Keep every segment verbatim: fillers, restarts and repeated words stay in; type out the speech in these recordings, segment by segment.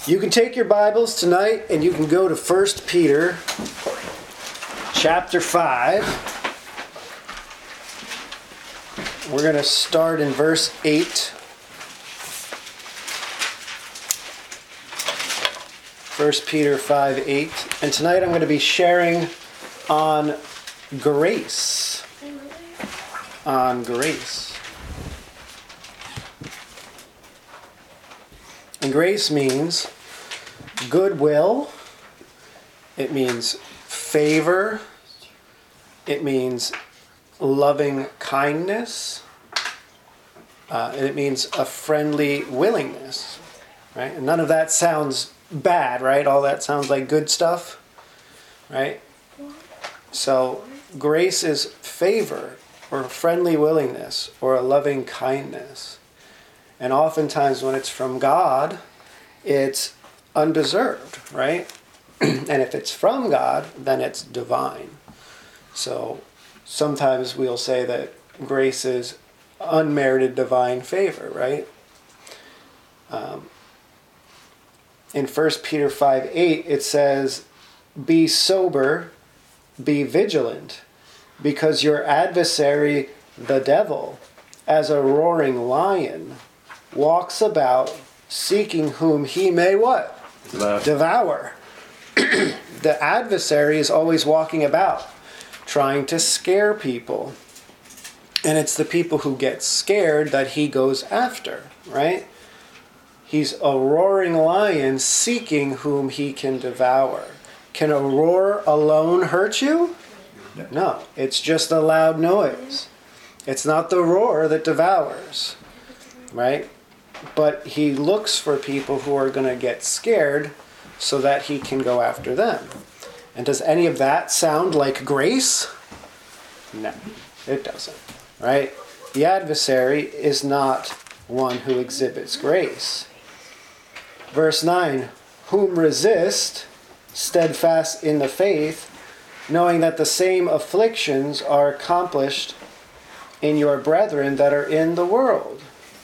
You can take your Bibles tonight and you can go to First Peter chapter five. We're going to start in verse eight. First Peter five eight. And tonight I'm going to be sharing on grace. On grace. And grace means goodwill. It means favor. It means loving kindness. Uh, and it means a friendly willingness. Right? And none of that sounds bad, right? All that sounds like good stuff. Right? So grace is favor or friendly willingness or a loving kindness. And oftentimes when it's from God, it's undeserved, right? And if it's from God, then it's divine. So sometimes we'll say that grace is unmerited divine favor, right? Um, in First Peter five eight, it says, "Be sober, be vigilant, because your adversary, the devil, as a roaring lion, walks about seeking whom he may what? Love. Devour." The adversary is always walking about, trying to scare people. And it's the people who get scared that he goes after, right? He's a roaring lion seeking whom he can devour. Can a roar alone hurt you? No, it's just a loud noise. It's not the roar that devours, right? But he looks for people who are going to get scared so that he can go after them. And does any of that sound like grace? No, it doesn't, right? The adversary is not one who exhibits grace. Verse nine, "Whom resist, steadfast in the faith, knowing that the same afflictions are accomplished in your brethren that are in the world.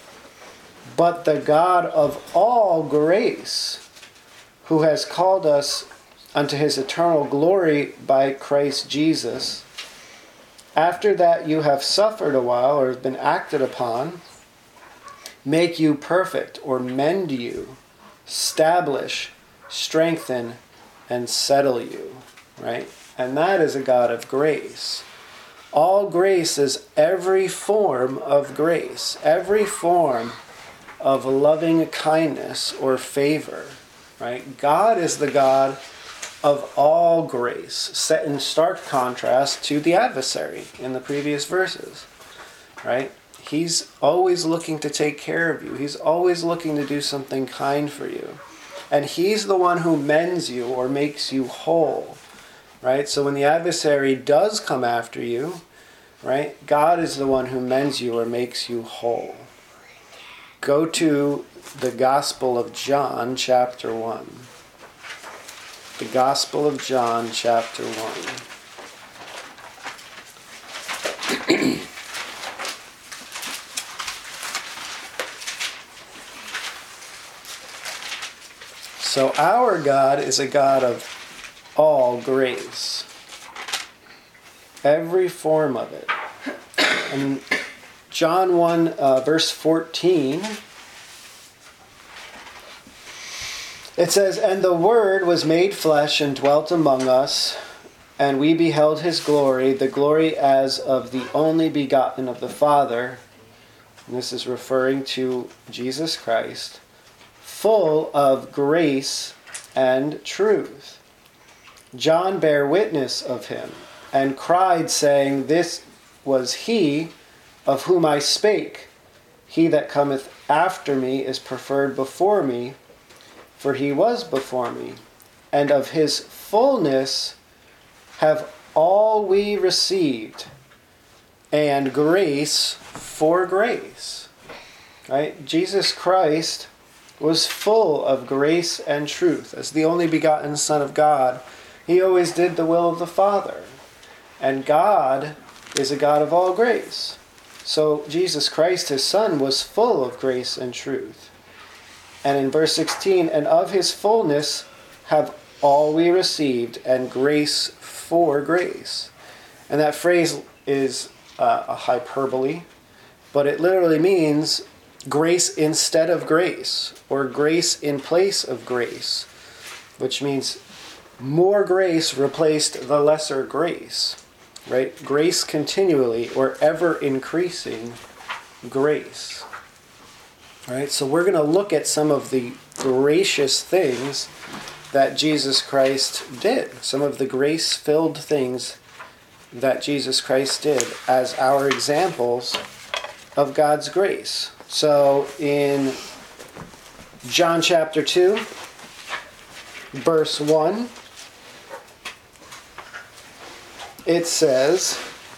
But the God of all grace, who has called us unto his eternal glory by Christ Jesus, after that you have suffered a while or have been acted upon, make you perfect," or mend you, establish, strengthen, and settle you. Right? And that is a God of grace. All grace is every form of grace, every form of loving kindness or favor, right? God is the God of all grace, set in stark contrast to the adversary in the previous verses, right? He's always looking to take care of you. He's always looking to do something kind for you. And he's the one who mends you or makes you whole, right? So when the adversary does come after you, right, God is the one who mends you or makes you whole. Go to the Gospel of John, chapter one. The Gospel of John, chapter one. So our God is a God of all grace. Every form of it. And John one, uh, verse fourteen, it says, "And the Word was made flesh and dwelt among us, and we beheld his glory, the glory as of the only begotten of the Father." And this is referring to Jesus Christ, "full of grace and truth. John bare witness of him, and cried, saying, This was he of whom I spake. He that cometh after me is preferred before me, for he was before me. And of his fullness have all we received, and grace for grace." Right? Jesus Christ was full of grace and truth. As the only begotten Son of God, he always did the will of the Father. And God is a God of all grace. So Jesus Christ, his Son, was full of grace and truth. And in verse sixteen, and of his fullness have all we received, and grace for grace. And that phrase is uh, a hyperbole, but it literally means grace instead of grace, or grace in place of grace, which means more grace replaced the lesser grace, right? Grace continually, or ever increasing grace. Right? So we're going to look at some of the gracious things that Jesus Christ did, some of the grace-filled things that Jesus Christ did as our examples of God's grace. So in John chapter two, verse one, it says,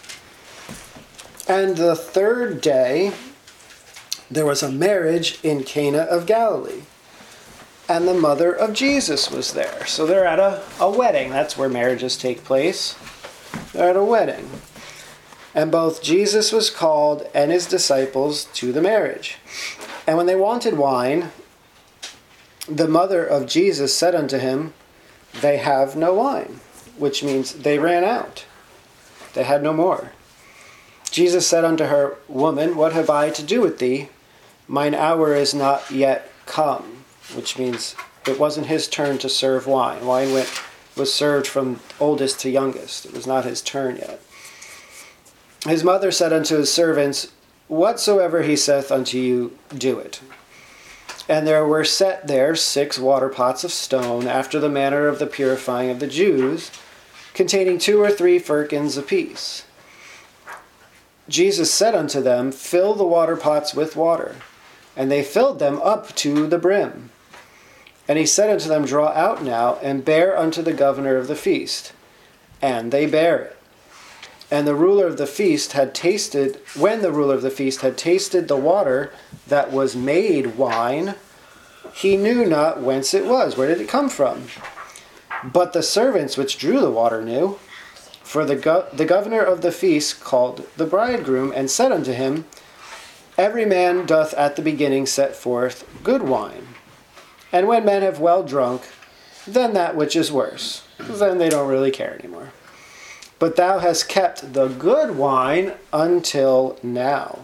"And the third day there was a marriage in Cana of Galilee, and the mother of Jesus was there." So they're at a, a wedding. That's where marriages take place. They're at a wedding. "And both Jesus was called and his disciples to the marriage. And when they wanted wine, the mother of Jesus said unto him, They have no wine," which means they ran out. They had no more. "Jesus said unto her, Woman, what have I to do with thee? Mine hour is not yet come," which means it wasn't his turn to serve wine. Wine went, was served from oldest to youngest. It was not his turn yet. "His mother said unto his servants, Whatsoever he saith unto you, do it. And there were set there six water pots of stone, after the manner of the purifying of the Jews, containing two or three firkins apiece. Jesus said unto them, Fill the water pots with water. And they filled them up to the brim. And he said unto them, Draw out now, and bear unto the governor of the feast. And they bare it. And the ruler of the feast had tasted, when the ruler of the feast had tasted the water that was made wine, he knew not whence it was. Where did it come from? But the servants which drew the water knew. For the, go- the governor of the feast called the bridegroom, and said unto him, Every man doth at the beginning set forth good wine. And when men have well drunk, then that which is worse. Then they don't really care anymore. But thou hast kept the good wine until now."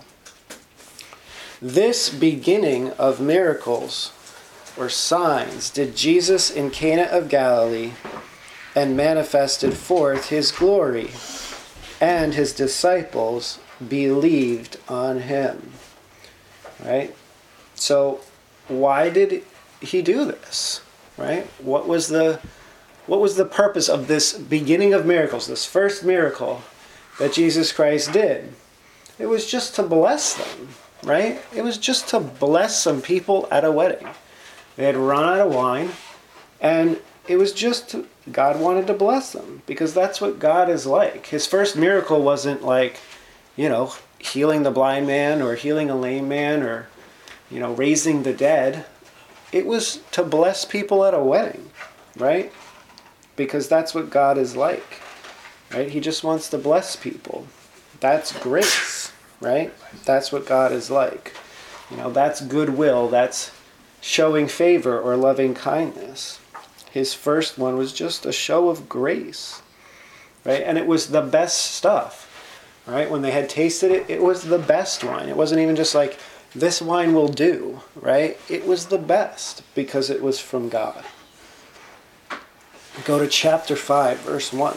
This beginning of miracles or signs did Jesus in Cana of Galilee, and manifested forth his glory, and his disciples believed on him. Right? So why did he do this? Right? What was the what was the purpose of this beginning of miracles, this first miracle that Jesus Christ did? It was just to bless them, right? It was just to bless some people at a wedding. They had run out of wine, and it was just to, God wanted to bless them, because that's what God is like. His first miracle wasn't like, you know, healing the blind man or healing a lame man or, you know, raising the dead. It was to bless people at a wedding, right? Because that's what God is like, right? He just wants to bless people. That's grace, right? That's what God is like. You know, that's goodwill. That's showing favor or loving kindness. His first one was just a show of grace, right? And it was the best stuff, right? When they had tasted it, it was the best wine. It wasn't even just like, this wine will do, right? It was the best because it was from God. Go to chapter five, verse one.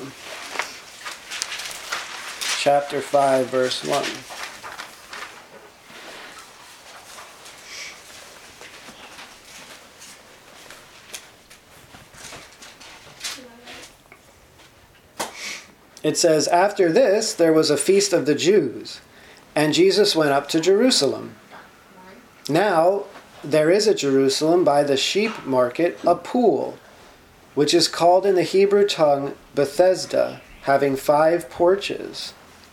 Chapter five, verse one. It says, After this, there was a feast of the Jews, and Jesus went up to Jerusalem. Now, there is at Jerusalem by the sheep market a pool, which is called in the Hebrew tongue Bethesda, having five porches.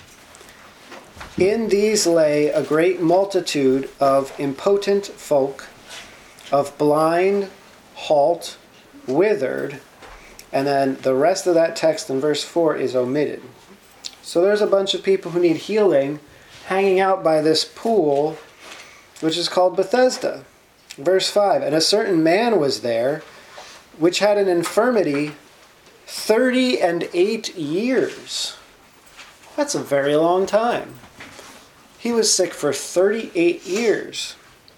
In these lay a great multitude of impotent folk, of blind, halt, withered, and then the rest of that text in verse four is omitted. So there's a bunch of people who need healing hanging out by this pool, which is called Bethesda. Verse five, and a certain man was there, which had an infirmity thirty and eight years. That's a very long time. He was sick for thirty-eight years.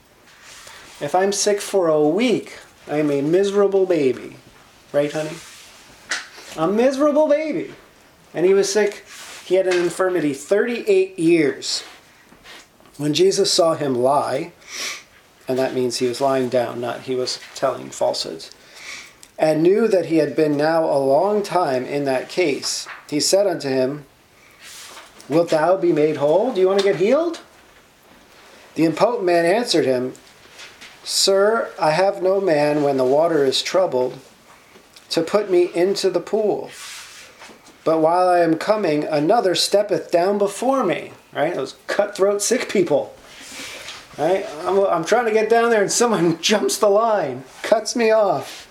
If I'm sick for a week, I'm a miserable baby. Right, honey? A miserable baby. And he was sick. He had an infirmity thirty-eight years. When Jesus saw him lie, and that means he was lying down, not he was telling falsehoods, and knew that he had been now a long time in that case, he said unto him, wilt thou be made whole? Do you want to get healed? The impotent man answered him, Sir, I have no man when the water is troubled to put me into the pool. But while I am coming, another steppeth down before me. Right? Those cutthroat sick people. Right? I'm, I'm trying to get down there and someone jumps the line, cuts me off.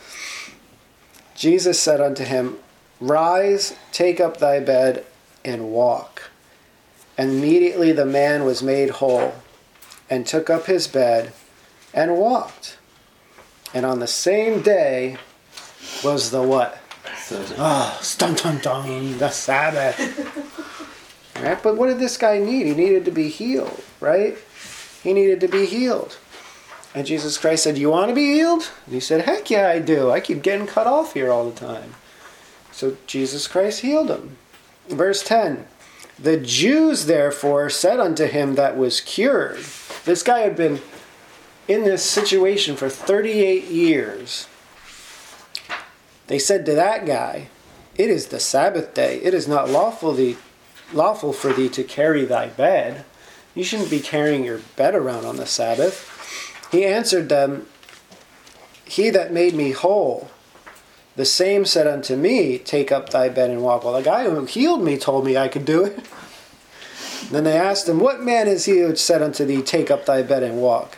Jesus said unto him, Rise, take up thy bed, and walk. And immediately the man was made whole, and took up his bed, and walked. And on the same day was the what? Ah, oh, dun dun dun, the Sabbath. Right? But what did this guy need? He needed to be healed, right? He needed to be healed. And Jesus Christ said, you want to be healed? And he said, heck yeah, I do. I keep getting cut off here all the time. So Jesus Christ healed him. Verse ten. The Jews therefore said unto him that was cured. This guy had been in this situation for thirty-eight years. They said to that guy, it is the Sabbath day. It is not lawful, thee, lawful for thee to carry thy bed. You shouldn't be carrying your bed around on the Sabbath. He answered them, He that made me whole, the same said unto me, take up thy bed and walk. Well, the guy who healed me told me I could do it. Then they asked him, what man is he which said unto thee, take up thy bed and walk?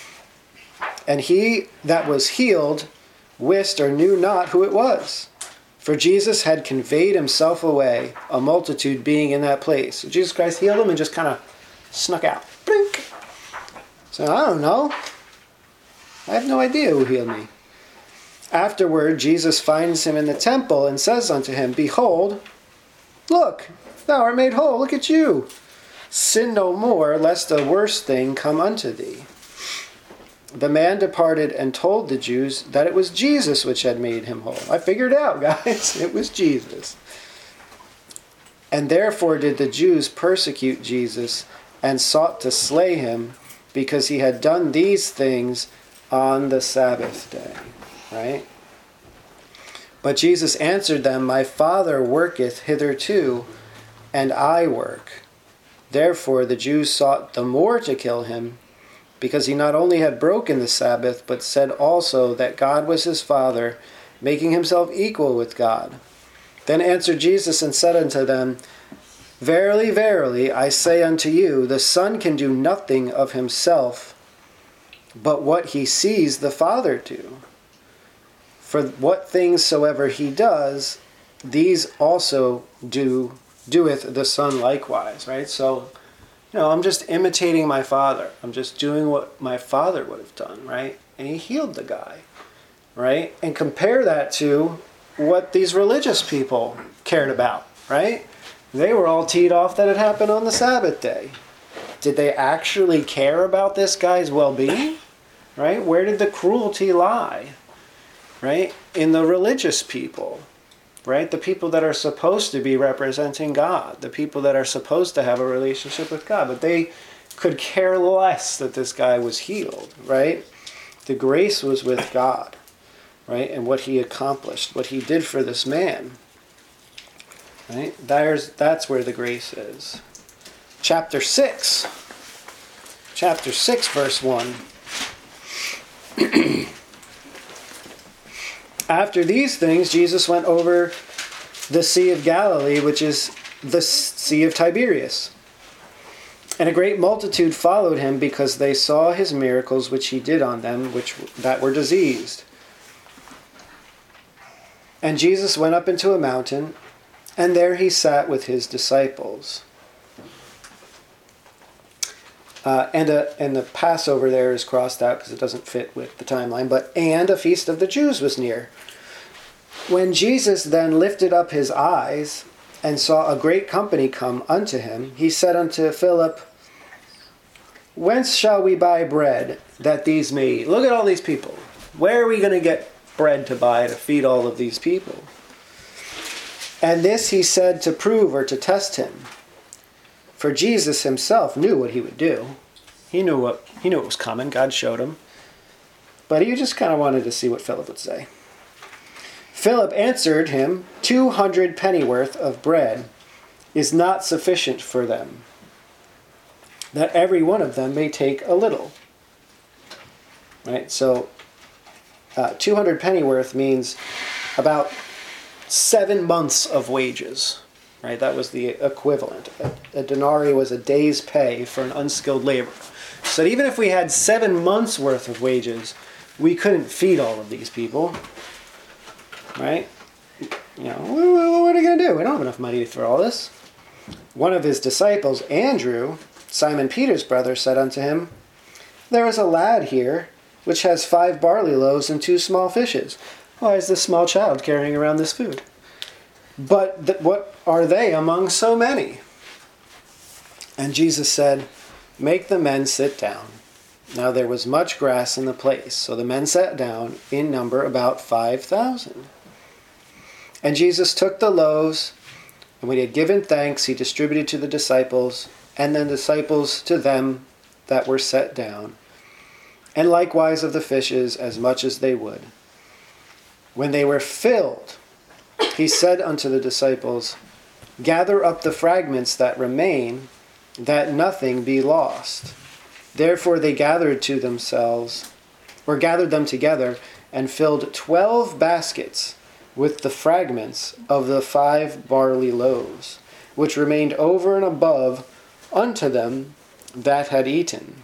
And he that was healed wist or knew not who it was. For Jesus had conveyed himself away, a multitude being in that place. So Jesus Christ healed him and just kind of snuck out. Blink. So I don't know. I have no idea who healed me. Afterward, Jesus finds him in the temple and says unto him, Behold, look, thou art made whole. Look at you. Sin no more, lest a worse thing come unto thee. The man departed and told the Jews that it was Jesus which had made him whole. I figured it out, guys. It was Jesus. And therefore did the Jews persecute Jesus and sought to slay him, because he had done these things on the Sabbath day. Right? But Jesus answered them, My Father worketh hitherto, and I work. Therefore the Jews sought the more to kill him, because he not only had broken the Sabbath, but said also that God was his Father, making himself equal with God. Then answered Jesus and said unto them, Verily, verily, I say unto you, the Son can do nothing of himself, but what he sees the Father do. For what things soever he does, these also do doeth the Son likewise. Right? So, you know, I'm just imitating my Father. I'm just doing what my Father would have done, right? And he healed the guy, right? And compare that to what these religious people cared about, right? They were all teed off that it happened on the Sabbath day. Did they actually care about this guy's well-being? Right? Where did the cruelty lie? Right? In the religious people. Right? The people that are supposed to be representing God. The people that are supposed to have a relationship with God. But they could care less that this guy was healed. Right? The grace was with God. Right? And what he accomplished. What he did for this man. Right? There's, that's where the grace is. Chapter six. Chapter six, verse one. After these things, Jesus went over the Sea of Galilee, which is the Sea of Tiberias. And a great multitude followed him, because they saw his miracles which he did on them, which that were diseased. And Jesus went up into a mountain, and there he sat with his disciples. Uh, and, a, and the Passover there is crossed out because it doesn't fit with the timeline. But and a feast of the Jews was near. When Jesus then lifted up his eyes and saw a great company come unto him, he said unto Philip, Whence shall we buy bread that these may eat? Look at all these people. Where are we going to get bread to buy to feed all of these people? And this he said to prove or to test him. For Jesus himself knew what he would do. He knew what he knew what was coming. God showed him. But he just kind of wanted to see what Philip would say. Philip answered him, Two hundred pennyworth of bread is not sufficient for them, that every one of them may take a little. Right? So, uh, two hundred pennyworth means about seven months of wages. Right? That was the equivalent. A, a denarii was a day's pay for an unskilled laborer. So even if we had seven months worth of wages, we couldn't feed all of these people. Right? You know, what are we going to do? We don't have enough money for all this. One of his disciples, Andrew, Simon Peter's brother, said unto him, There is a lad here, which has five barley loaves and two small fishes. Why is this small child carrying around this food? But th- what are they among so many? And Jesus said, Make the men sit down. Now there was much grass in the place, so the men sat down, in number about five thousand. And Jesus took the loaves, and when he had given thanks, he distributed to the disciples, and the disciples to them that were set down, and likewise of the fishes as much as they would. When they were filled, he said unto the disciples, Gather up the fragments that remain, that nothing be lost. Therefore they gathered to themselves, or gathered them together, and filled twelve baskets with the fragments of the five barley loaves, which remained over and above unto them that had eaten.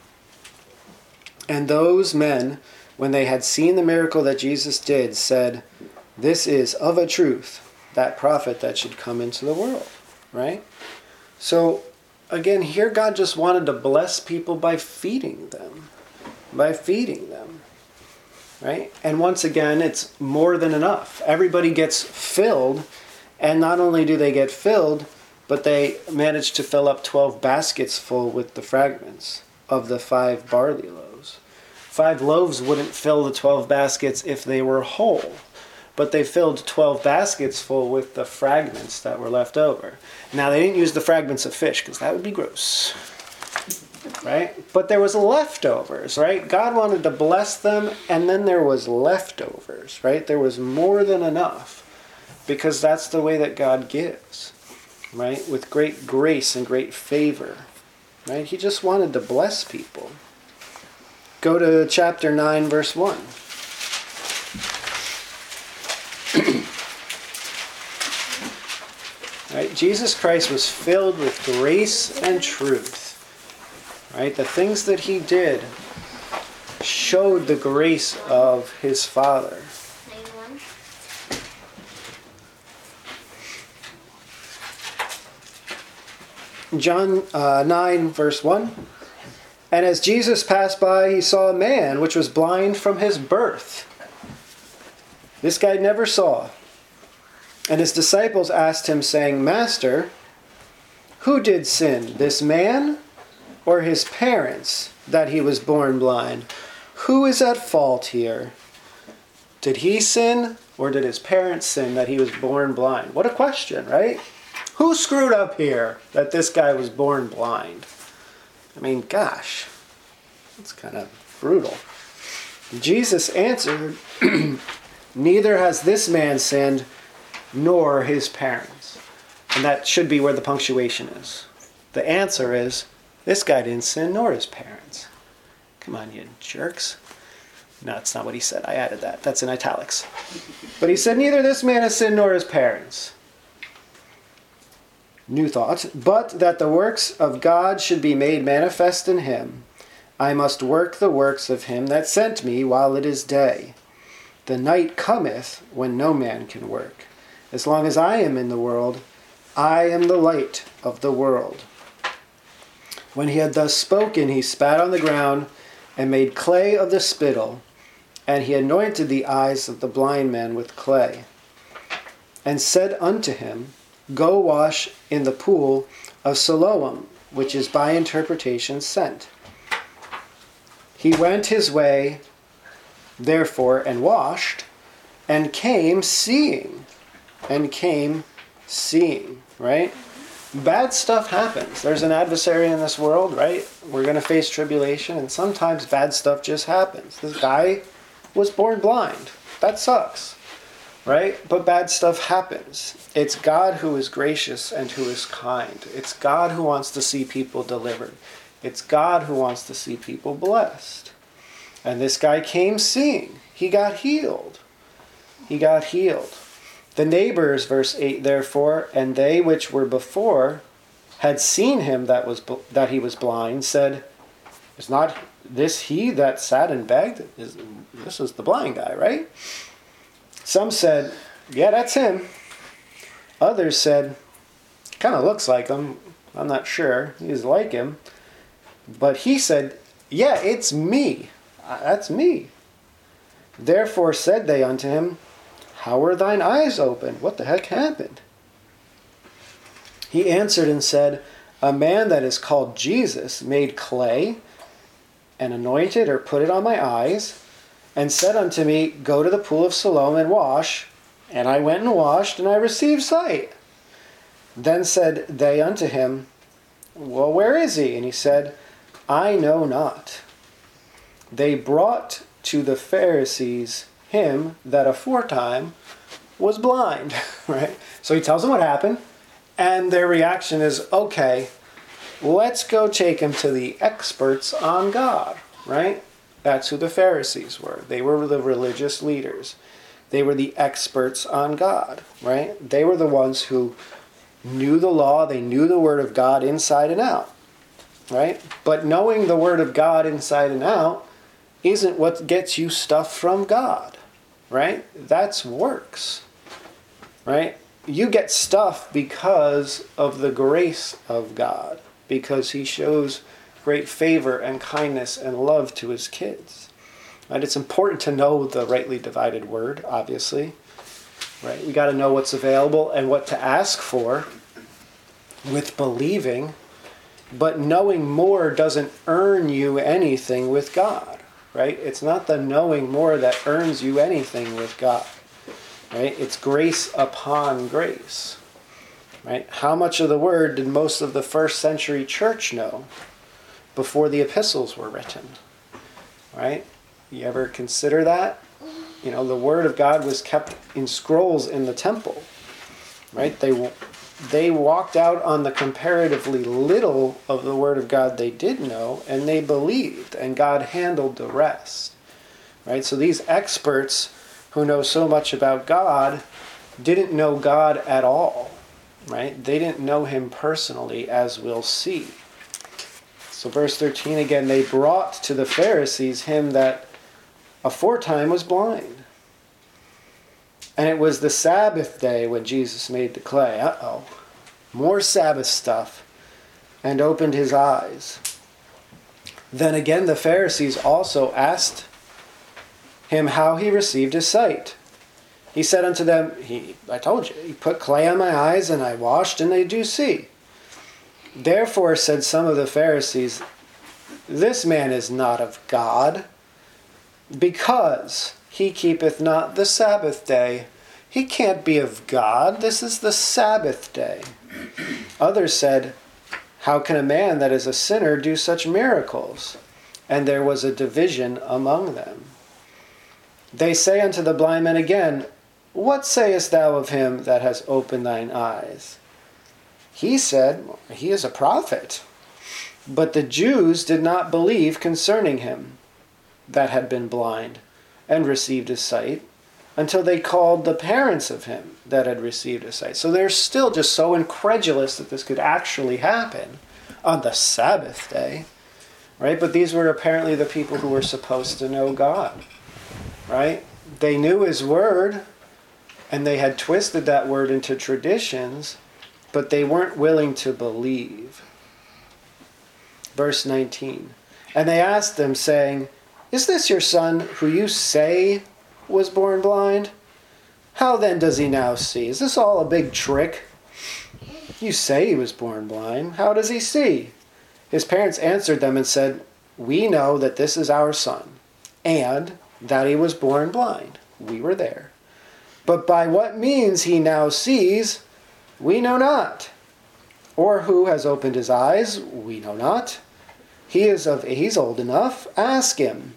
And those men, when they had seen the miracle that Jesus did, said, This is of a truth that prophet that should come into the world. Right? So, again, here God just wanted to bless people by feeding them. By feeding them. Right? And once again, it's more than enough. Everybody gets filled, and not only do they get filled, but they manage to fill up twelve baskets full with the fragments of the five barley loaves. Five loaves wouldn't fill the twelve baskets if they were whole, but they filled twelve baskets full with the fragments that were left over. Now, they didn't use the fragments of fish, because that would be gross. Right? But there was leftovers, right? God wanted to bless them, and then there was leftovers, right? There was more than enough, because that's the way that God gives, right? With great grace and great favor, right? He just wanted to bless people. Go to chapter nine, verse one. Right? Jesus Christ was filled with grace and truth. Right? The things that he did showed the grace of his Father. John uh, nine, verse one. And as Jesus passed by, he saw a man which was blind from his birth. This guy never saw. And his disciples asked him, saying, Master, who did sin, this man or his parents, that he was born blind? Who is at fault here? Did he sin, or did his parents sin that he was born blind? What a question, right? Who screwed up here that this guy was born blind? I mean, gosh, that's kind of brutal. Jesus answered, Neither has this man sinned, nor his parents. And that should be where the punctuation is. The answer is, this guy didn't sin, nor his parents. Come on, you jerks. No, that's not what he said. I added that. That's in italics. But he said, neither this man has sinned, nor his parents. New thought. But that the works of God should be made manifest in him, I must work the works of him that sent me while it is day. The night cometh when no man can work. As long as I am in the world, I am the light of the world. When he had thus spoken, he spat on the ground and made clay of the spittle, and he anointed the eyes of the blind man with clay, and said unto him, Go wash in the pool of Siloam, which is by interpretation sent. He went his way, therefore, and washed, and came seeing, and came seeing, right? Bad stuff happens. There's an adversary in this world, right? We're going to face tribulation, and sometimes bad stuff just happens. This guy was born blind. That sucks, right? But bad stuff happens. It's God who is gracious and who is kind. It's God who wants to see people delivered. It's God who wants to see people blessed. And this guy came seeing. He got healed. He got healed. The neighbors, verse eight, therefore, and they which were before had seen him that was that he was blind, said, Is not this he that sat and begged? Is, this is the blind guy, right? Some said, Yeah, that's him. Others said, Kind of looks like him. I'm not sure. He's like him. But he said, Yeah, it's me. That's me. Therefore said they unto him, How were thine eyes opened? What the heck happened? He answered and said, A man that is called Jesus made clay and anointed or put it on my eyes, and said unto me, Go to the pool of Siloam and wash. And I went and washed, and I received sight. Then said they unto him, Well, where is he? And he said, I know not. They brought to the Pharisees him that aforetime was blind, right? So he tells them what happened, and their reaction is, okay, let's go take him to the experts on God, right? That's who the Pharisees were. They were the religious leaders. They were the experts on God, right? They were the ones who knew the law. They knew the Word of God inside and out, right? But knowing the Word of God inside and out isn't what gets you stuff from God, right? That's works, right? You get stuff because of the grace of God, because he shows great favor and kindness and love to his kids. Right? It's important to know the rightly divided word, obviously. Right? We got to know what's available and what to ask for with believing, but knowing more doesn't earn you anything with God. Right? It's not the knowing more that earns you anything with God. Right? It's grace upon grace. Right? How much of the word did most of the first century church know before the epistles were written? Right? You ever consider that? You know, the word of God was kept in scrolls in the temple. Right? They they walked out on the comparatively little of the word of God they did know, and they believed, and God handled the rest. Right? So these experts who know so much about God didn't know God at all. Right? They didn't know him personally, as we'll see. So verse thirteen again, they brought to the Pharisees him that aforetime was blind. And it was the Sabbath day when Jesus made the clay. Uh-oh. More Sabbath stuff. And opened his eyes. Then again the Pharisees also asked him how he received his sight. He said unto them, he, I told you, he put clay on my eyes, and I washed, and they do see. Therefore said some of the Pharisees, This man is not of God, because he keepeth not the Sabbath day. He can't be of God. This is the Sabbath day. Others said, How can a man that is a sinner do such miracles? And there was a division among them. They say unto the blind man again, What sayest thou of him that has opened thine eyes? He said, He is a prophet. But the Jews did not believe concerning him that had been blind and received his sight, until they called the parents of him that had received his sight. So they're still just so incredulous that this could actually happen on the Sabbath day. Right? But these were apparently the people who were supposed to know God. Right? They knew his word, and they had twisted that word into traditions, but they weren't willing to believe. Verse nineteen. And they asked him, saying, "Is this your son who you say was born blind? How then does he now see? Is this all a big trick? You say he was born blind. How does he see?" His parents answered them and said, "We know that this is our son, and that he was born blind. We were there. But by what means he now sees, we know not. Or who has opened his eyes, we know not. He is of he's old enough. Ask him.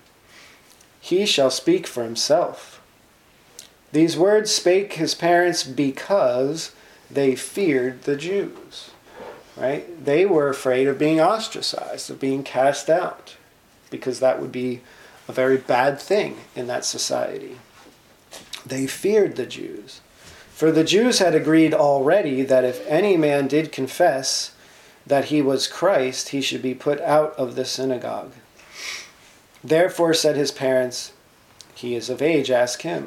He shall speak for himself." These words spake his parents because they feared the Jews. Right? They were afraid of being ostracized, of being cast out, because that would be a very bad thing in that society. They feared the Jews. For the Jews had agreed already that if any man did confess that he was Christ, he should be put out of the synagogue. Therefore said his parents, "He is of age, ask him."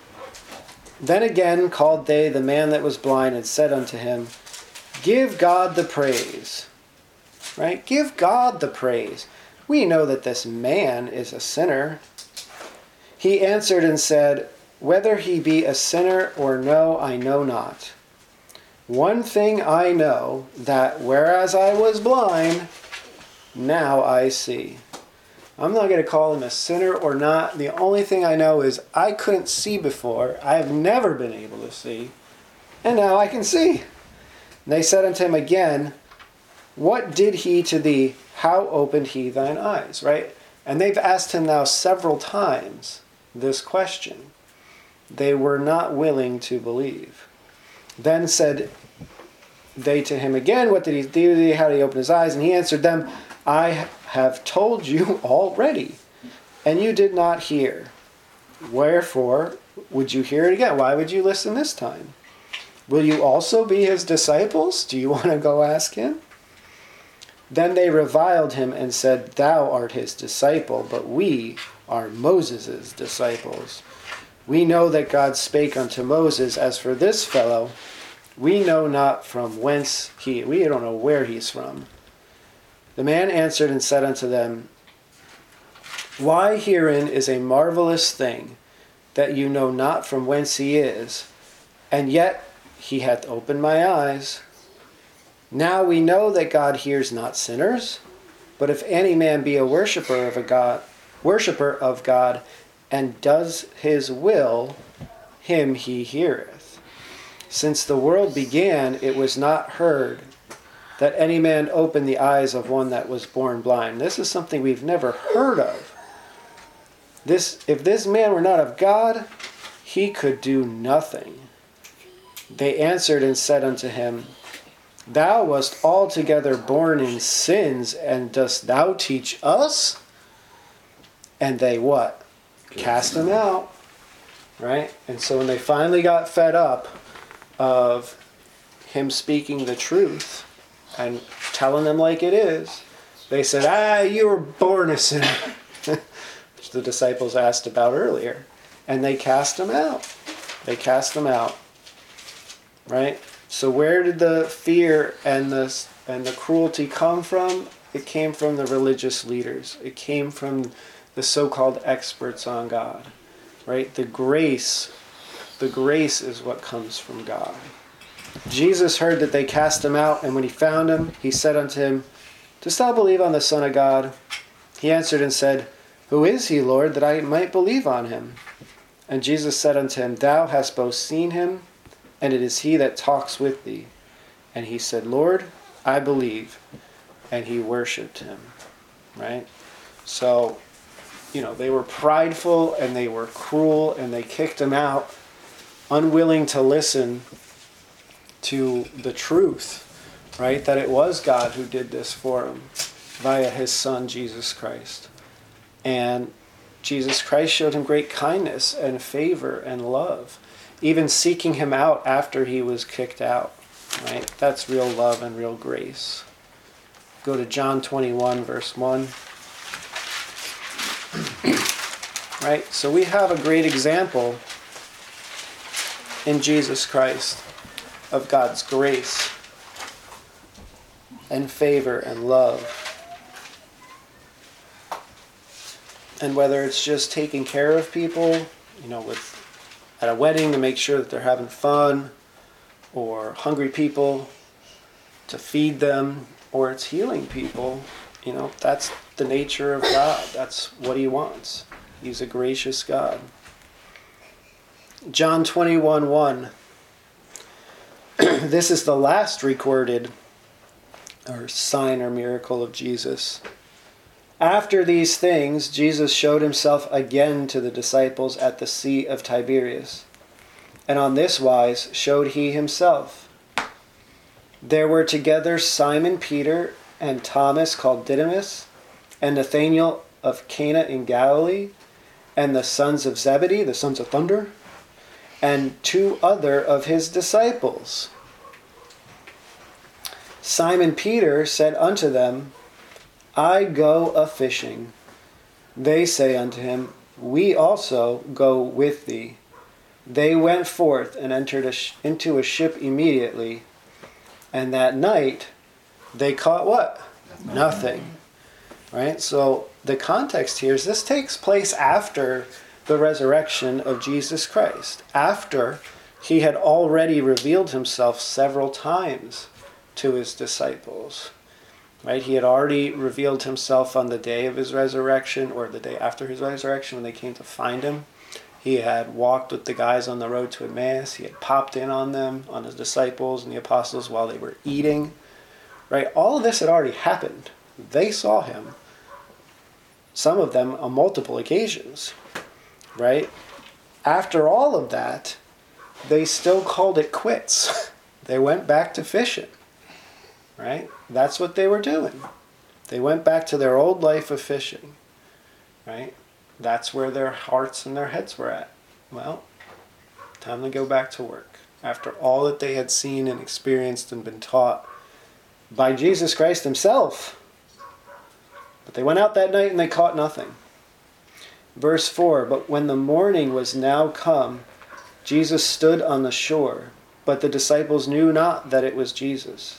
Then again called they the man that was blind and said unto him, "Give God the praise." Right? Give God the praise. We know that this man is a sinner. He answered and said, "Whether he be a sinner or no, I know not. One thing I know, that whereas I was blind, now I see." I'm not going to call him a sinner or not. The only thing I know is I couldn't see before. I have never been able to see. And now I can see. And they said unto him again, "What did he to thee? How opened he thine eyes?" Right? And they've asked him now several times this question. They were not willing to believe. Then said they to him again, "What did he do to thee? How did he open his eyes?" And he answered them, "I have told you already, and you did not hear. Wherefore would you hear it again? Why would you listen this time? Will you also be his disciples? Do you want to go ask him?" Then they reviled him and said, "Thou art his disciple, but we are Moses' disciples. We know that God spake unto Moses. As for this fellow, we know not from whence he, we don't know where he's from." The man answered and said unto them, "Why herein is a marvelous thing, that you know not from whence he is, and yet he hath opened my eyes. Now we know that God hears not sinners, but if any man be a worshipper of a God, worshipper of God, and does his will, him he heareth. Since the world began, it was not heard that any man opened the eyes of one that was born blind." This is something we've never heard of. This, if this man were not of God, he could do nothing. They answered and said unto him, "Thou wast altogether born in sins, and dost thou teach us?" And they what? Cast him out. Right? And so when they finally got fed up of him speaking the truth and telling them like it is, they said, "Ah, you were born a sinner," which the disciples asked about earlier. And they cast him out. They cast him out. Right? So where did the fear and the, and the cruelty come from? It came from the religious leaders. It came from the so-called experts on God. Right? The grace, the grace is what comes from God. Jesus heard that they cast him out, and when he found him, he said unto him, "Dost thou believe on the Son of God?" He answered and said, "Who is he, Lord, that I might believe on him?" And Jesus said unto him, "Thou hast both seen him, and it is he that talks with thee." And he said, "Lord, I believe." And he worshipped him. Right? So, you know, they were prideful and they were cruel and they kicked him out, unwilling to listen to the truth, right? That it was God who did this for him via his Son, Jesus Christ. And Jesus Christ showed him great kindness and favor and love, even seeking him out after he was kicked out, right? That's real love and real grace. Go to John twenty-one, verse one. Right? So we have a great example in Jesus Christ of God's grace and favor and love. And whether it's just taking care of people, you know, with at a wedding to make sure that they're having fun, or hungry people to feed them, or it's healing people, you know, that's the nature of God. That's what he wants. He's a gracious God. John twenty-one one. This is the last recorded or sign or miracle of Jesus. After these things, Jesus showed himself again to the disciples at the Sea of Tiberias, and on this wise showed he himself. There were together Simon Peter and Thomas called Didymus, and Nathanael of Cana in Galilee, and the sons of Zebedee, the sons of thunder, and two other of his disciples. Simon Peter said unto them, I go a-fishing. They say unto him, We also go with thee. They went forth and entered a sh- into a ship immediately, and that night they caught what? Nothing. Nothing. Right? So the context here is this takes place after the resurrection of Jesus Christ, after he had already revealed himself several times to his disciples. Right? He had already revealed himself on the day of his resurrection, or the day after his resurrection when they came to find him. He had walked with the guys on the road to Emmaus. He had popped in on them, on his disciples and the apostles while they were eating. Right? All of this had already happened. They saw him, some of them on multiple occasions. Right? After all of that, they still called it quits. They went back to fishing. Right? That's what they were doing. They went back to their old life of fishing. Right? That's where their hearts and their heads were at. Well, time to go back to work. After all that they had seen and experienced and been taught by Jesus Christ himself. But they went out that night and they caught nothing. Verse four, But when the morning was now come, Jesus stood on the shore, but the disciples knew not that it was Jesus.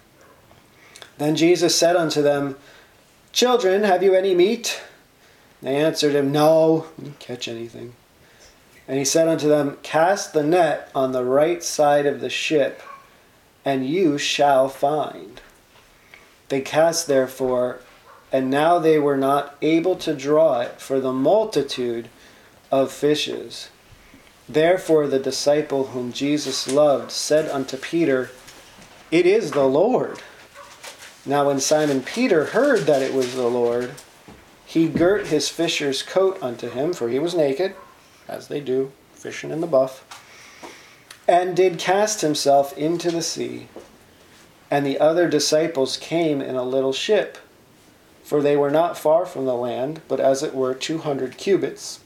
Then Jesus said unto them, Children, have you any meat? They answered him, No, we didn't catch anything. And he said unto them, Cast the net on the right side of the ship, and you shall find. They cast therefore, and now they were not able to draw it for the multitude of fishes. Therefore the disciple whom Jesus loved said unto Peter, It is the Lord. Now when Simon Peter heard that it was the Lord, he girt his fisher's coat unto him, for he was naked, as they do, fishing in the buff, and did cast himself into the sea. And the other disciples came in a little ship, for they were not far from the land, but as it were two hundred cubits,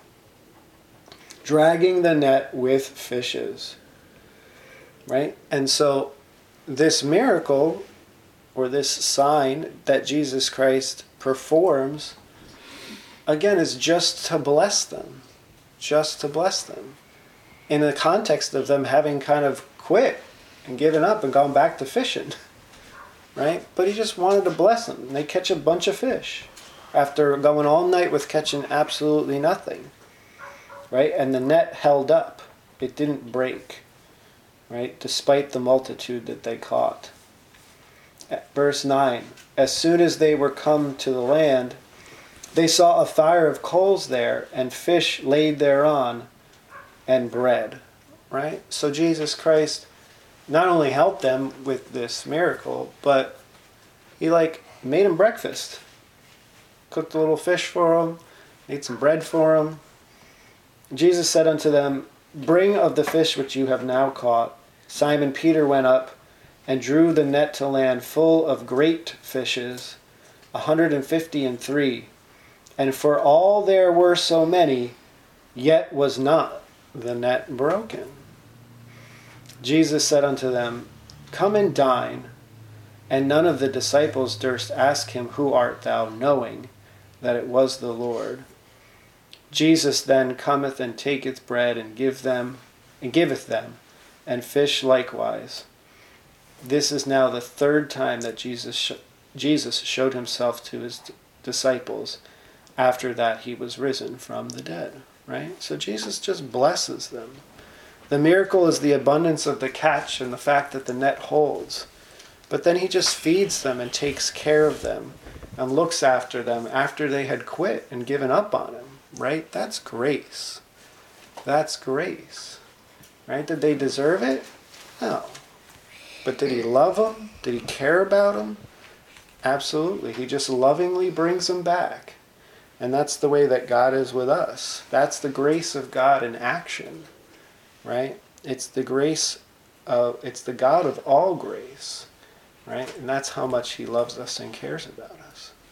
dragging the net with fishes. Right? And so this miracle, or this sign that Jesus Christ performs, again, is just to bless them. Just to bless them. In the context of them having kind of quit and given up and gone back to fishing. Right? But he just wanted to bless them. And they catch a bunch of fish after going all night with catching absolutely nothing. Right? And the net held up. It didn't break. Right? Despite the multitude that they caught. Verse nine, As soon as they were come to the land, they saw a fire of coals there, and fish laid thereon, and bread. Right? So Jesus Christ not only helped them with this miracle, but he like made them breakfast. Cooked a little fish for them, made some bread for them. Jesus said unto them, Bring of the fish which you have now caught. Simon Peter went up, and drew the net to land full of great fishes, a hundred and fifty and three. And for all there were so many, yet was not the net broken. Jesus said unto them, Come and dine. And none of the disciples durst ask him, Who art thou? Knowing that it was the Lord. Jesus then cometh and taketh bread and give them, and giveth them, and fish likewise. This is now the third time that Jesus sh- Jesus showed himself to his d- disciples after that he was risen from the dead, right? So Jesus just blesses them. The miracle is the abundance of the catch and the fact that the net holds. But then he just feeds them and takes care of them and looks after them after they had quit and given up on him, right? That's grace. That's grace, right? Did they deserve it? No. But did he love them? Did he care about them? Absolutely. He just lovingly brings them back. And that's the way that God is with us. That's the grace of God in action, right? It's the grace of, it's the God of all grace, right? And that's how much he loves us and cares about us.